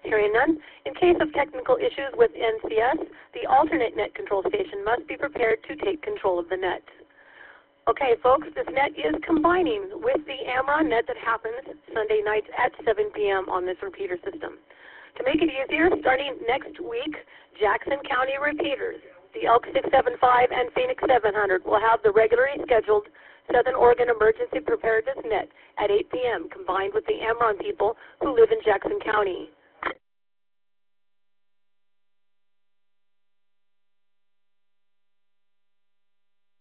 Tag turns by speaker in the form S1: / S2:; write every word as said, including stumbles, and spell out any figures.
S1: Hearing none, in case of technical issues with N C S, the alternate net control station must be prepared to take control of the net. Okay, folks, this net is combining with the Amron net that happens Sunday nights at seven p m on this repeater system. To make it easier, starting next week, Jackson County repeaters, the Elk six seven five and Phoenix seven hundred, will have the regularly scheduled Southern Oregon Emergency Preparedness Net at eight p m combined with the Amron people who live in Jackson County.